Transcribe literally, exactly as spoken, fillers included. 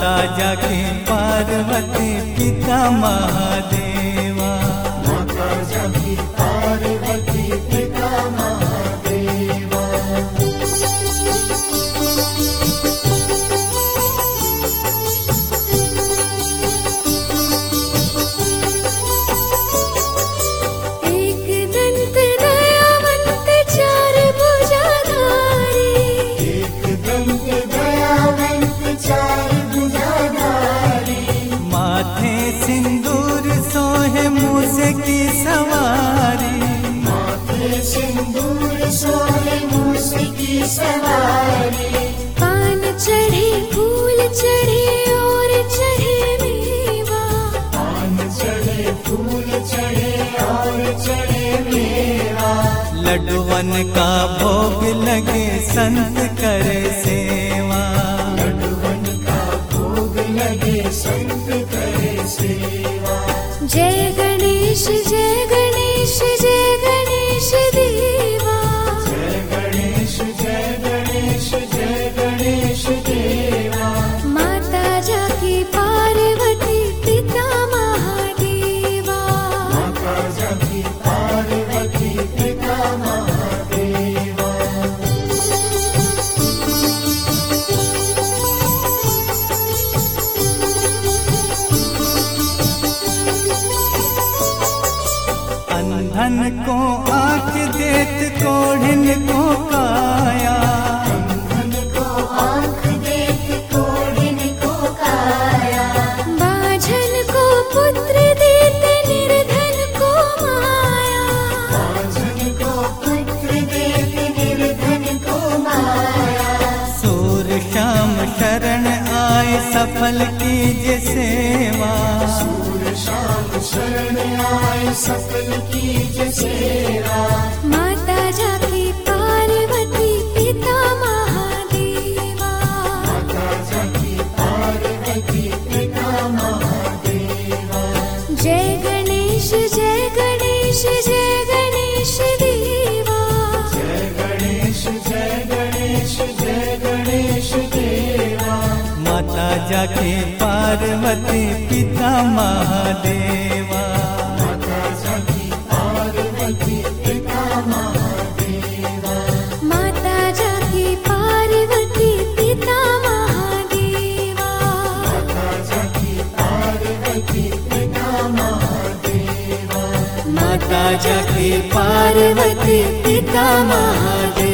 माता जाके पार्वती पिता महादेवा। माता जाके पार्वती पिता महादेवा। एक दंत दयावंत चार भुजाधारी। एक दंत दयावंत चार भुजाधारी। माथे सिंदूर सोहे मूसे की सवारी। माथे सिंदूर सोहे मूसे की सवारी। पान चढ़े फूल चढ़े और चढ़े मेवा। पान चढ़े फूल चढ़े और चढ़े मेवा। लड्डुवन का भोग लगे संत करे सेवा। लड्डुवन का भोग लगे संत करे सेवा। जय गणेश जय गणेश जय गणेश देवा। जय गणेश जय गणेश जय गणेश देवा। माता जाके पार्वती पिता महादेवा। माता जाके पार्वती पिता महादेवा। अंधन को आँख देत कोढ़िन को काया। अंधन को आँख देख कोढ़िन को काया। बाझन को पुत्र देते निर्धन को माया। बाझन को पुत्र देख निर्धन को माया। सूर श्याम शरण आए सफल कीजिए सेवा। सूर शाम शरण आए सफल कीजिए सेवा। माता जाके पार्वती पिता महादेवा। माता जाके पार्वती पिता महादेवा। जय गणेश जय गणेश जय गणेश देवा। जय गणेश जय गणेश जय गणेश देवा। माता जाके पार्वती पिता महादेवा। माता जाके पार्वती पिता महादेवा। माता जाके पार्वती पिता महादेवा। माता जाके पार्वती पिता महादेवा। माता जाके पार्वती पिता महादेवा।